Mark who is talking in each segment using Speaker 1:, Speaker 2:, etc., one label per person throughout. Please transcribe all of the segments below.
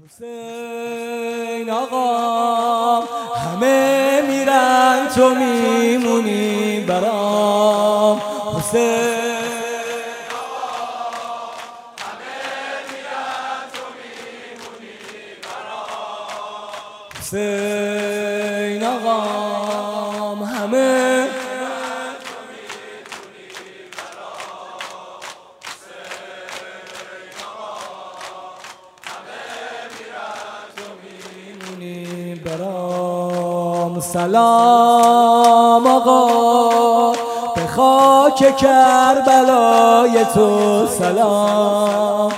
Speaker 1: حسین آقا همه میرن تو میمونی برام. حسین آقا همه میرن تو میمونی برام. حسین آقا همه برام. سلام آقا به خاک کربلای تو، سلام.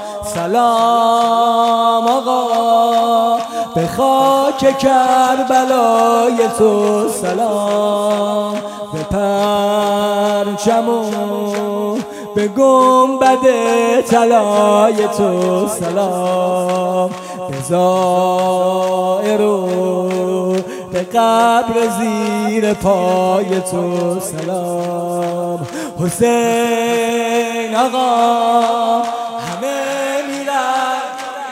Speaker 1: سلام آقا به خاک کربلای تو، سلام. به پرچم و به گنبد طلای تو، سلام. به زائر و به قبر زیر پای تو، سلام. حسین آقا همه میرن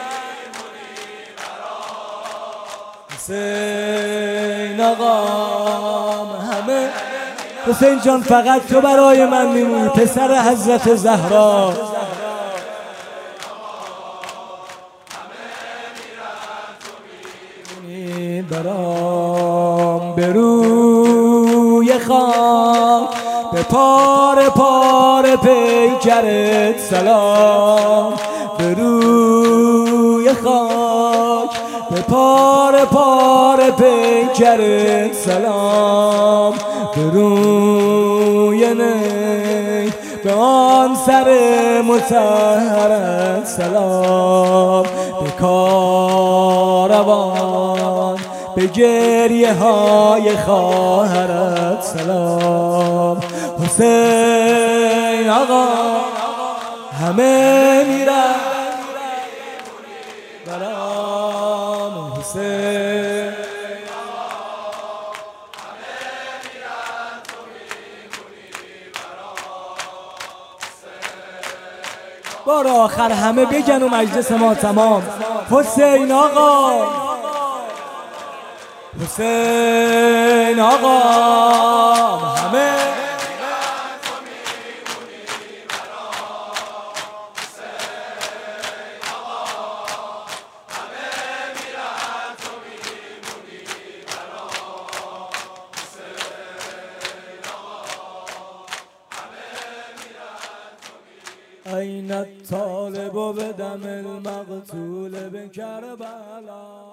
Speaker 1: حسین آقا همه. حسین جان فقط تو برای من میمونی، پسر حضرت زهرا. برام به روی خاک به پاره پاره پیکرت، سلام. به روی خاک به پاره پاره پیکرت، سلام. به روی نی به آن سر مطهرت، سلام. به کاروان به گریه های خواهرت، سلام. حسین آقا همه میرن برام. حسین بار آخر همه بگن و مجلس ما تمام. حسین آقا حسین آقا همه أين الطالب بدم المقتول بكربلاء.